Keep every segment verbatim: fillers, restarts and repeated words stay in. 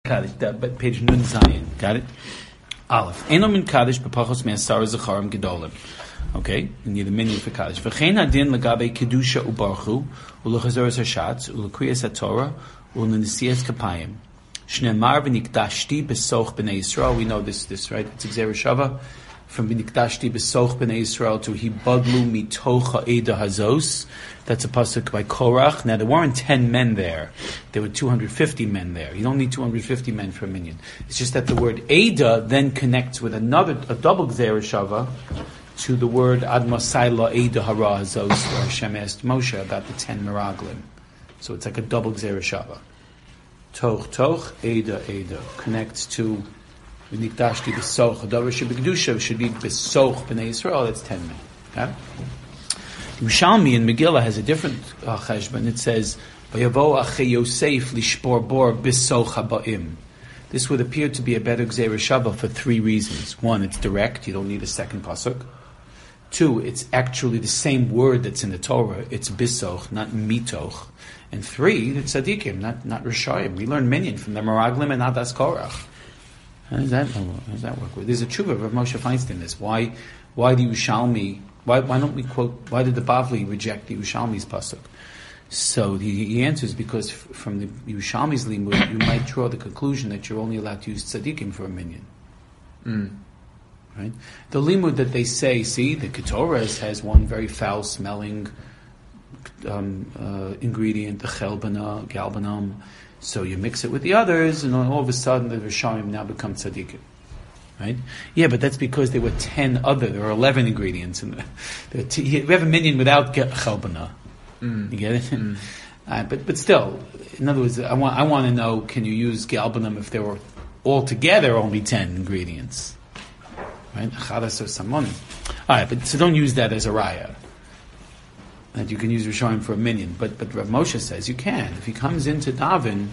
Kaddish, but page Nun Zayin. Got it? Aleph. Eno min Kaddish b'pachos me'asar zacharim gedolim. Okay, you need a minion for Kaddish. V'chein hadin legabe kedusha ubarchu ulechazoros hashatz ulekriyas haTorah ulenesias kapayim. Shneimar v'nikdashti b'soch b'nei Yisrael. We know this, this right? It's Gzeira Shava. From v'nikdashti b'soch b'nei Yisrael to hibadlu mitoch ha'eda hazos. That's a pasuk by Korach. Now there weren't ten men there; there were two hundred fifty men there. You don't need two hundred fifty men for a minion. It's just that the word Eda then connects with another, a double Gzeira Shava, to the word Ad Masayla Eda Hara Hazos, where Hashem asked Moshe about the ten Meraglim. So it's like a double Gzeira Shava. Toch Toch Eda Eda connects to V'nikdashti b'soch. A davar should be kedusha should be b'soch b'nei Yisrael. That's ten men. Okay? Yerushalmi in Megillah has a different uh, cheshbon. It says, "Vayavo achei Yosef lishpor bor b'soch habaim." This would appear to be a better Gzeira Shava for three reasons. One, it's direct; you don't need a second pasuk. Two, it's actually the same word that's in the Torah. It's bisoch, not mitoch. And three, it's tzaddikim, not not rishayim. We learn minyan from the Meraglim and Adas Korach. How does that, how does that work? There's a tshuva of Moshe Feinstein. This why why the Yerushalmi why why don't we quote why did the Bavli reject the Yerushalmi's pasuk? So he, he answers because f- from the Yerushalmi's limud you might draw the conclusion that you're only allowed to use tzaddikim for a minyan. Mm. Right? The limud that they say, see, the Ketores has one very foul smelling um, uh, ingredient, the chelbana, galbanum. So you mix it with the others, and all of a sudden the Rishayim now become tzaddikim, right? Yeah, but that's because there were ten other, there were eleven ingredients in the. T- we have a minion without chelbana. Mm. You get it? Mm. Uh, but but still, in other words, I want I want to know: can you use galbanum if there were altogether only ten ingredients? Right? Chadas or samonim. All right, but so don't use that as a raya. That you can use Rishayim for a minion, but but Rav Moshe says you can. If he comes into Davin,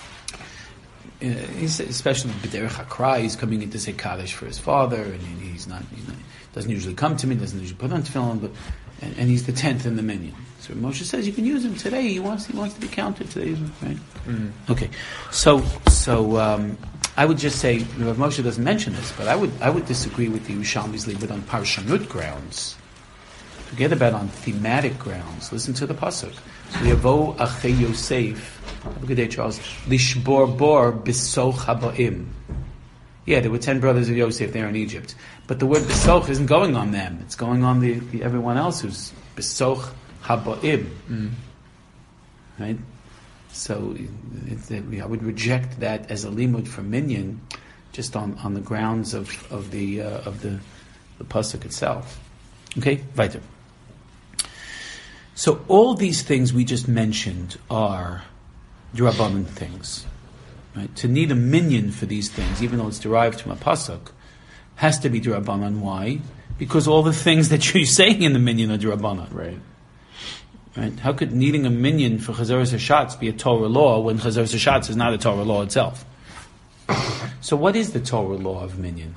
uh, he's, especially B'derech HaKra, he's coming in to say Kaddish for his father, and he, he's not, he's not, doesn't usually come to me, doesn't usually put on tefillin, but and, and he's the tenth in the minion. So Rav Moshe says you can use him today. He wants he wants to be counted today, right? Mm-hmm. Okay, so so um, I would just say Rav Moshe doesn't mention this, but I would I would disagree with the Yerushalmi's limud on parshanut grounds. Forget about on thematic grounds. Listen to the pasuk. Yavo achei Yosef. Have a good day, Charles. Lishbor bor b'soch habaim. Yeah, there were ten brothers of Yosef there in Egypt, but the word b'soch isn't going on them. It's going on the, the everyone else who's b'soch habaim. Mm. Right. So it, it, I would reject that as a limud for minyan, just on, on the grounds of of the uh, of the the pasuk itself. Okay, weiter. So all these things we just mentioned are D'Rabbanan things. Right? To need a minion for these things, even though it's derived from a pasuk, has to be D'Rabbanan. Why? Because all the things that you're saying in the minion are D'Rabbanan. Right. Right? How could needing a minion for Chazaras HaShatz be a Torah law when Chazaras HaShatz is not a Torah law itself? So what is the Torah law of minion?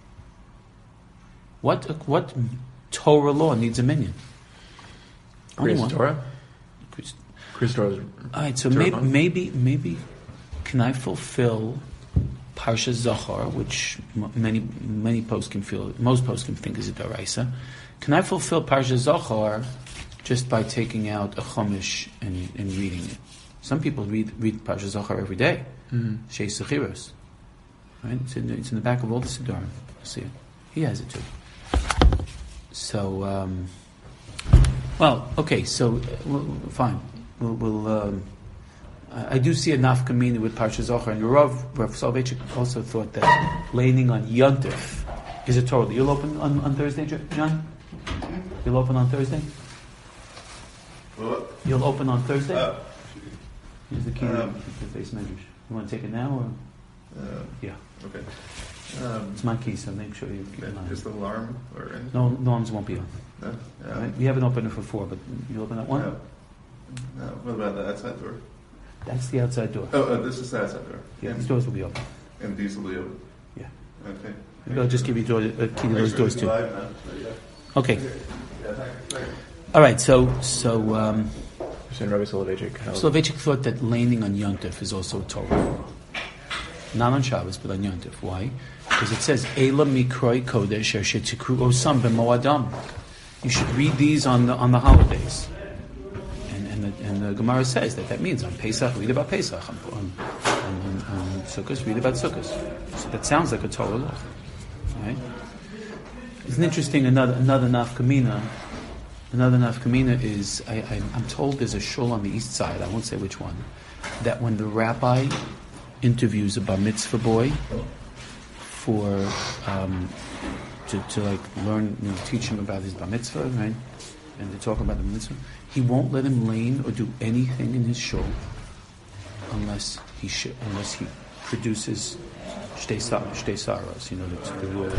What what Torah law needs a minion? Kriyas Torah? Kriyas Torah. All right, so maybe, maybe, maybe, can I fulfill Parsha Zachar, which m- many many posts can feel, most posts can think is a Daraisa. Can I fulfill Parsha Zachar just by taking out a Chumash and, and reading it? Some people read read Parsha Zachar every day. Mm-hmm. Shei Sechiros. Right? It's in, the, it's in the back of all the Siddurim. See it. He has it too. So, um, well, okay, so, uh, well, fine. We'll, we'll um, I do see a nafkamina with Parsha Zachar, and Rav, Rav Soloveitchik also thought that laning on Yontif is a Torah. You'll open on, on Thursday, John? You'll open on Thursday? What? You'll open on Thursday? Uh, Here's the key um, to the face measures. You want to take it now, or? Uh, yeah. Okay. Um, it's my key, so make sure you keep it on. Is the alarm or anything? No, no alarms won't be on. No? Yeah. Right? We haven't opened it for four, but you open that one? No. No. What about the outside door? That's the outside door. Oh, uh, this is the outside door. Yeah, these doors will be open. And these will be open? Yeah. Okay. Maybe I'll just give you door, a key to those doors too. Now, so yeah. Okay. Yeah, thank you. All right, so, so, um... Rabbi Soloveitchik. Soloveitchik thought that laning on Yontif is also a Torah law. not on Shabbos, but on Yom Tov. Why? Because it says, Eila mikroi kodesh asher tikru osam b'moadam. You should read these on the on the holidays. And and the, and the Gemara says that that means on Pesach, read about Pesach. On, on, on, on Sukkot, read about Sukkot. So that sounds like a Torah law. Right? It's an interesting, another another nafkamina. Another nafkamina is, I, I, I'm told there's a shul on the east side, I won't say which one, that when the rabbi interviews a bar mitzvah boy for, um, to, to like learn, you know, teach him about his bar mitzvah, right, and to talk about the mitzvah, he won't let him lean or do anything in his shul unless he sh- unless he produces shtei saros, you know, the, the rule,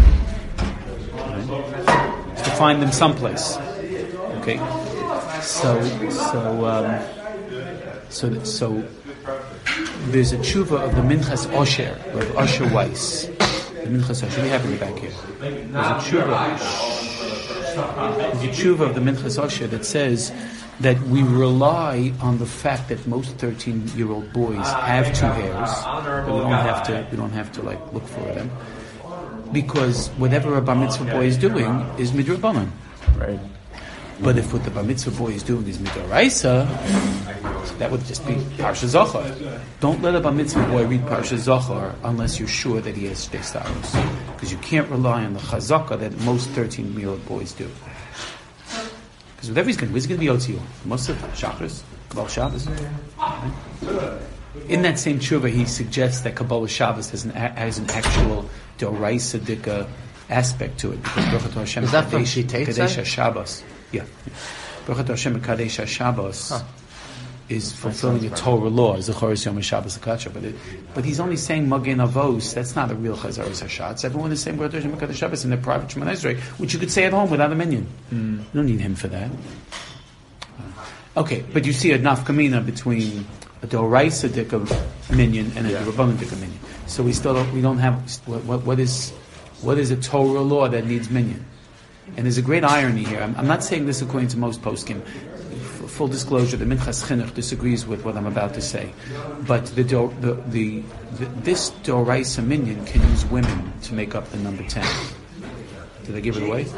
right? To find them someplace. Okay, so so um, so so there's a tshuva of the Minchas Osher, of Osher Weiss. The Minchas Osher, we have in the back here. There's a tshuva. There's a tshuva of the Minchas Osher that says that we rely on the fact that most thirteen-year-old boys have two hairs, but we don't have to. We don't have to like look for them, because whatever a bar mitzvah boy is doing is midrabanan. Right. But if what the bar mitzvah boy is doing is midoraisa, that would just be Parsha Zohar. Don't let a bar mitzvah boy read Parsha Zohar unless you're sure that he has shtei saros, because you can't rely on the chazaka that most thirteen-year-old boys do. Because whatever he's going to do, he's going to be O T U. Musaf, Shabbos, Kabbalah Shabbos. Right? In that same tshuva, he suggests that Kabbalah Shabbos has an, has an actual doraisa dika aspect to it. Because Baruch Hashem is that from Kadesh Shitei Shabbos. Yeah. Baruch Hashem Kadesh Shabbos huh. is fulfilling a Torah law, Zechoros Yom Shabbos Akatra. But it, but he's only saying Magen Avos. That's not a real Chazaros Hashatz. Everyone is saying Baruch Hashem Kadesh Shabbos in their private Shemona Esrei, which you could say at home without a minion. Mm. You don't need him for that. Okay, but you see a nafkamina between a Doraisa Dika minion and a yeah. Rabbanan Dika minion. So we still don't, we don't have what, what, what is what is a Torah law that needs minion. And there's a great irony here. I'm, I'm not saying this according to most poskim. F- full disclosure, the Minchas Chinuch disagrees with what I'm about to say. But the, do, the, the, the this Doraisa minion can use women to make up the number ten. Did I give it away?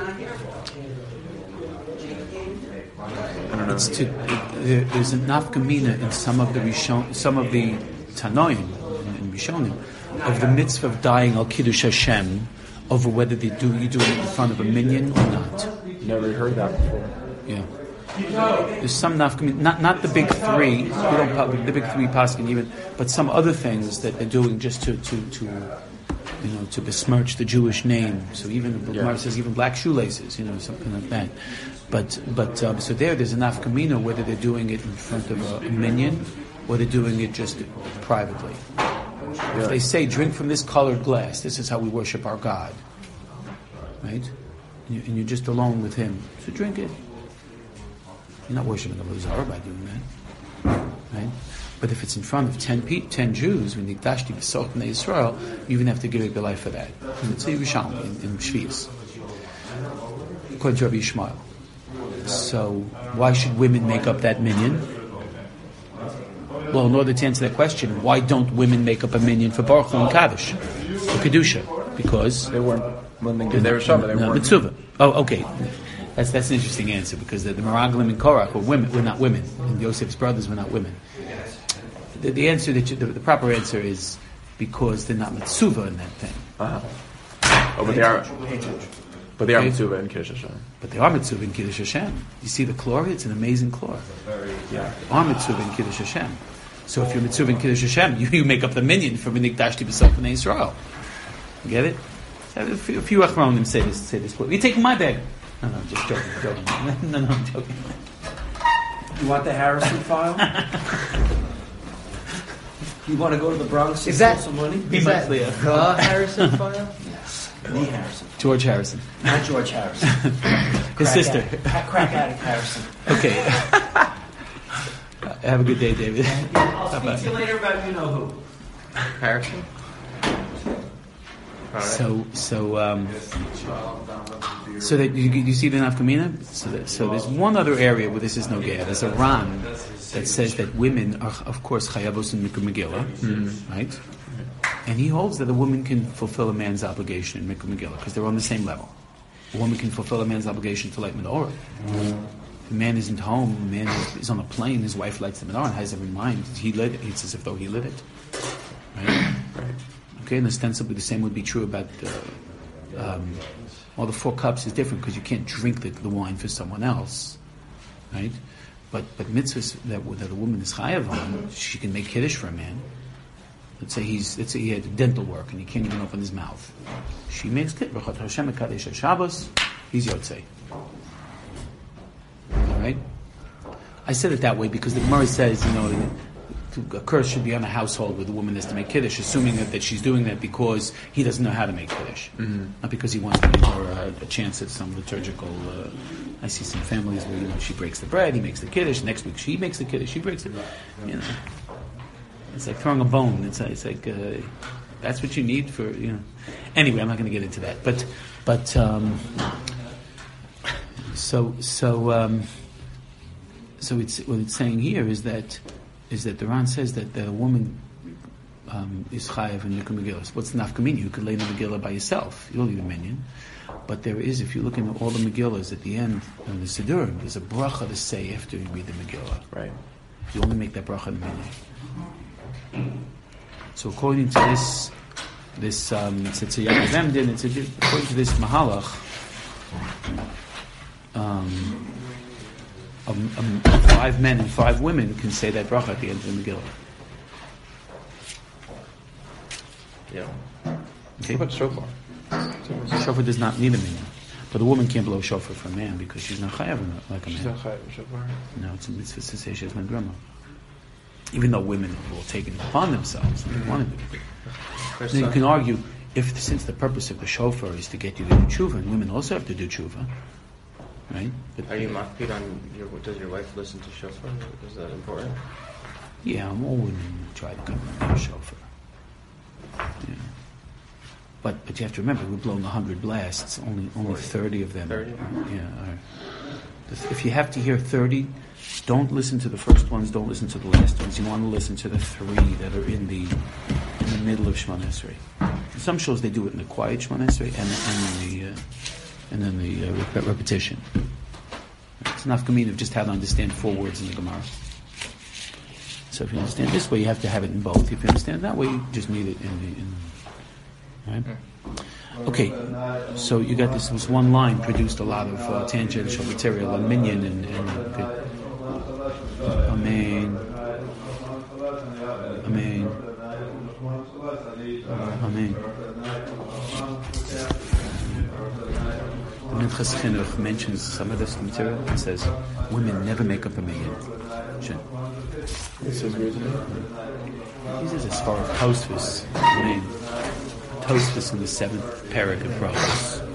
I don't know. It's to, it, there, there's a nafkamina in some of the Rishon, some of the Tanoim in Rishonim of the mitzvah of dying al Kiddush Hashem over whether they do you do it in front of a minion or not. Never heard that before. Yeah. There's some nafkamina, not not the big three. We don't the big three paskin even, but some other things that they're doing just to to to. You know, to besmirch the Jewish name. So even the Gemara yeah. says even black shoelaces, you know, something like that. But but um, so there, there's an nafkamina whether they're doing it in front of a, a minion or they're doing it just privately. Yeah. If they say drink from this colored glass, this is how we worship our God, right? And, you, and you're just alone with Him, so drink it. You're not worshiping the Zara by doing that, right? But if it's in front of ten, pe- ten Jews, when you dashti b'sot b'nei Yisrael, you even have to give up your life for that. And it's a Yerushalmi in, in Shvius, according to Rabbi Yishmael. So why should women make up that minion? Well, in order to answer that question, why don't women make up a minion for Baruch Hu and Kaddish, for Kedusha? Because they weren't when they, they were Shabbat. They no, weren't mitzvah. Oh, okay. That's that's an interesting answer because the, the Meraglim and Korach were women, were not women, and Yosef's brothers were not women. The, the answer that you, the, the proper answer is because they're not mitzvah in that thing. Uh-huh. Oh, but they are. But they are mitzvah in Kiddush Hashem. But they are mitzvah in Kiddush Hashem. You see the klor? It's an amazing klor. Yeah. They are mitzvah in Kiddush Hashem. So if you're mitzvah in Kiddush Hashem, you, you make up the minion for Minik Dashti B'Sot B'nei Yisrael. Get it? A few, a few Achronim say this. Say this. You're taking my bag. No, no, I'm just joking. joking. no, no, I'm joking. You want the Harrison file? You want to go to the Bronx and is that, steal some money? Is that the Harrison file? Yes. The Harrison. George Harrison. Not George Harrison. His crack sister. Addict, crack addict Harrison. Okay. Have a good day, David. I'll speak to you later about you know who. Harrison? Right. So, so, um, so that you, you see the nafkamina. So, that, so there's one other area where this is no gay. There's a Ran that says that women are, of course, chayavos in Mikra Megillah, mm-hmm. right? And he holds that a woman can fulfill a man's obligation in Mikra Megillah because they're on the same level. A woman can fulfill a man's obligation to light menorah. If a man isn't home, a man is, is on a plane, his wife lights the menorah and has it in mind. He lit it. It's as if though he lit it. Right? Right. Okay, and ostensibly the same would be true about uh, um, all the four cups is different because you can't drink the, the wine for someone else. Right? But but mitzvahs that, that a woman is chayav on, she can make kiddush for a man. Let's say he's let's say he had dental work and he can't even open his mouth. She makes kiddush. B'chot Hashem Mekadesh Shabbos. He's yotzei. All right. I said it that way because the Gemara says, you know, a curse should be on a household where the woman has to make kiddush, assuming that, that she's doing that because he doesn't know how to make kiddush, mm-hmm. not because he wants to give her a, a chance at some liturgical. Uh, I see some families where, you know, she breaks the bread, he makes the kiddush. Next week she makes the kiddush, she breaks it. You know, it's like throwing a bone. It's, it's like uh, that's what you need for, you know. Anyway, I'm not going to get into that. But but um, so so um, so it's what it's saying here is that is that the Ran says that, that a woman um, is chayav in Mikra Megillah. What's the nafkamina? You could lay the Megillah by yourself. You don't need a minion. But there is, if you look into all the Megillahs at the end of the Siddurim, there's a bracha to say after you read the Megillah. Right. You only make that bracha in the minyan. So according to this, this um, it's a Yaakov Emden, it's a, according to this Mahalach, um, um, um, five men and five women can say that bracha at the end of the Megillah. Yeah. Okay. What about shofar? Shofar does not need a minyan, but a woman can't blow shofar for a man because she's not chayav like a man. She's not chayav shofar. No, it's a mitzvah to say she has my grandma. Even though women will take it upon themselves, and they want to do it. Then you can argue if since the purpose of the shofar is to get you to do tshuva, and women also have to do tshuva, right? But, Are you makpid on your? Does your wife listen to shofar? Is that important? yeah, all women try to come to the shofar. Yeah. But but you have to remember, we're blowing a hundred blasts. Only only thirty of them. thirty? Yeah. Are, if you have to hear thirty, don't listen to the first ones. Don't listen to the last ones. You want to listen to the three that are in the in the middle of Shemona Esrei. In some shows they do it in the quiet Shemona Esrei and and then the uh, and then the uh, rep- repetition. It's enough kameen of just how to understand four words in the Gemara. So if you understand this way, you have to have it in both. If you understand that way, you just need it in the. In, right? Okay, so you got this. This one line produced a lot of uh, tangential material on minyan and. and uh, Amen. Amen. Amen. The Minchas Chinuch mentions some of this material and says women never make up a minyan. This is weird. He says as far as Tosfos. I mean, Tosfos in the seventh parak of Brachos.